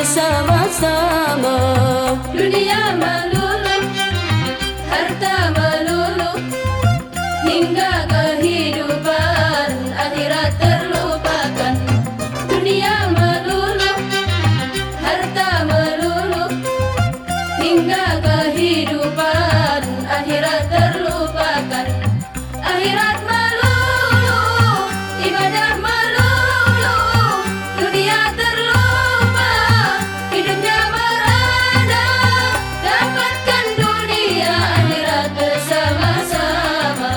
bersama-sama. Dunia melulu, harta melulu, hingga kehidupan akhirat terlupakan. Dunia melulu, harta melulu, hingga kehidupan akhirat terlupakan. Akhirat melulu, ibadah melulu, dunia terlupa, hidupnya merana. Dapatkan dunia akhirat bersama-sama.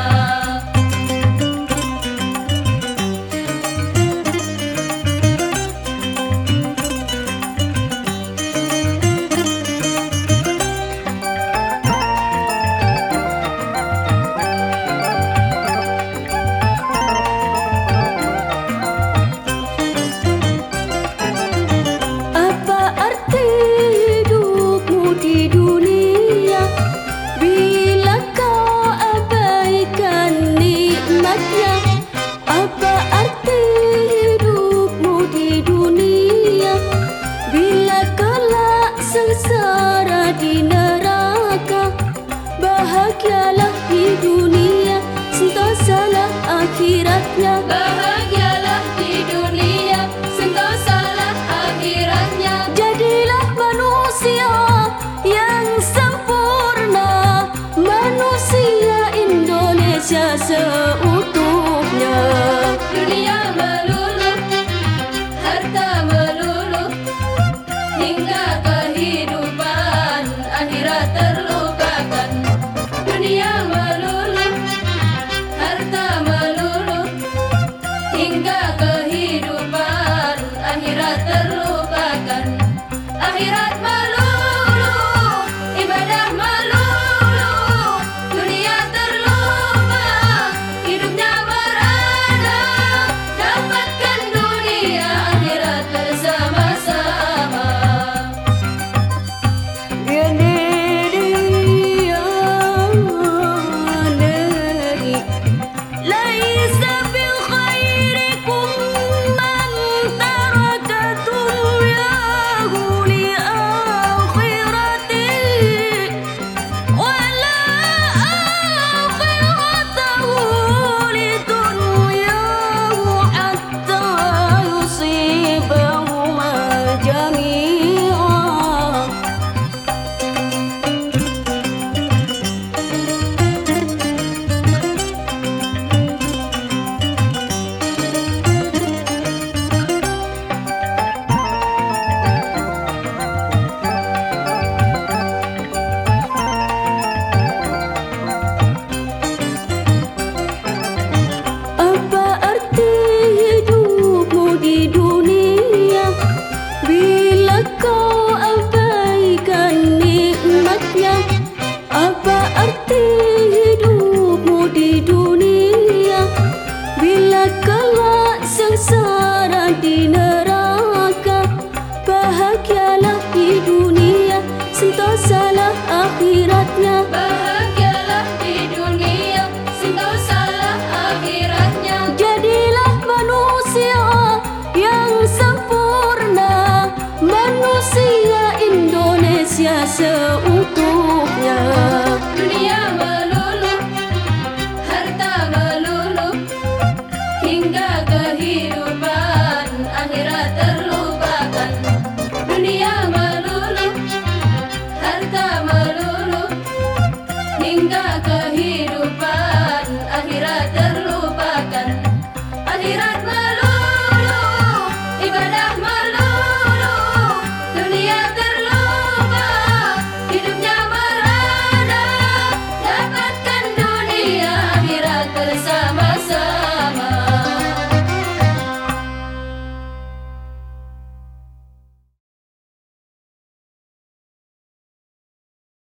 Apa arti hidupmu di dunia bila kau abaikan nikmatnya? Apa arti hidupmu di dunia bila kelak sengsara di neraka? Bahagialah di dunia, sentosalah akhiratnya. Bahagialah di dunia, sentosalah akhiratnya. Jadilah manusia yang sempurna, manusia Indonesia seutuhnya. Dunia melulu, harta melulu, hingga kehidupan akhirat terlupakan. Dunia melulu, harta melulu, hingga kehidupan akhirat terlupakan. Akhirat melulu, ibadah melulu, dunia terlupa, hidupnya merana. Dapatkan dunia akhirat bersama-sama. Ini dia negeri laisa bil khairikum man taraka dunyahu li akhiratihi wala akhiratahu li dunyahu hatta yusibahuma jami'an. Apa arti hidupmu di dunia bila kau abaikan nikmatnya? Apa arti hidupmu di dunia bila kelak sengsara di neraka? Bahagialah di dunia, sentosalah akhiratnya. Bahagialah di dunia, sentosalah akhiratnya. Jadilah manusia yang sempurna, manusia Indonesia seutuhnya.